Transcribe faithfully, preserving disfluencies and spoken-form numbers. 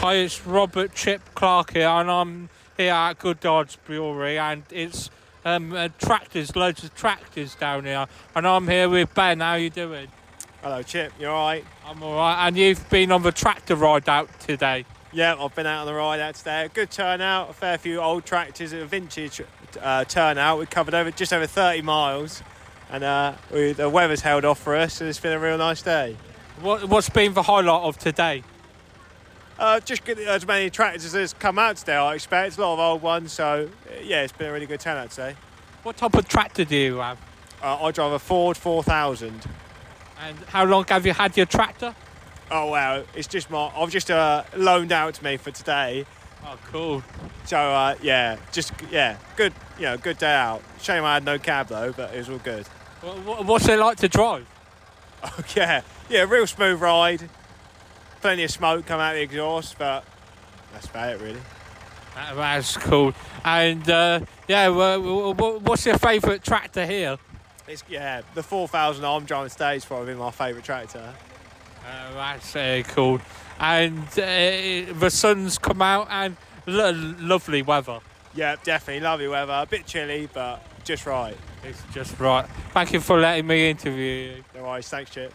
Hi, it's Robert Chip Clark here, and I'm here at Goodard's Brewery, and it's um, uh, tractors, loads of tractors down here, and I'm here with Ben. How you doing? Hello, Chip. You all right? I'm all right, and you've been on the tractor ride out today. Yeah, I've been out on the ride out today. A good turnout, a fair few old tractors, a vintage uh, turnout. We covered over just over thirty miles, and uh, we, the weather's held off for us, and it's been a real nice day. What, what's been the highlight of today? Uh, just get as many tractors as come out today, I expect. A lot of old ones, so yeah, it's been a really good turnout today. What type of tractor do you have? Uh, I drive a Ford four thousand. And how long have you had your tractor? Oh wow, it's just my. I've just uh, loaned out to me for today. Oh, cool. So uh, yeah, just yeah, good. You know, good day out. Shame I had no cab though, but it was all good. What, what's it like to drive? Oh yeah, yeah, real smooth ride. Plenty of smoke come out of the exhaust, but that's about it really. That, that's cool. And uh, yeah, well, what's your favourite tractor here? It's yeah, the four thousand I'm driving today is probably my favourite tractor. Uh, that's uh, cool. And uh, the sun's come out and lo- lovely weather. Yeah, definitely lovely weather. A bit chilly, but just right. It's just right. Thank you for letting me interview you. No worries, thanks, Chip.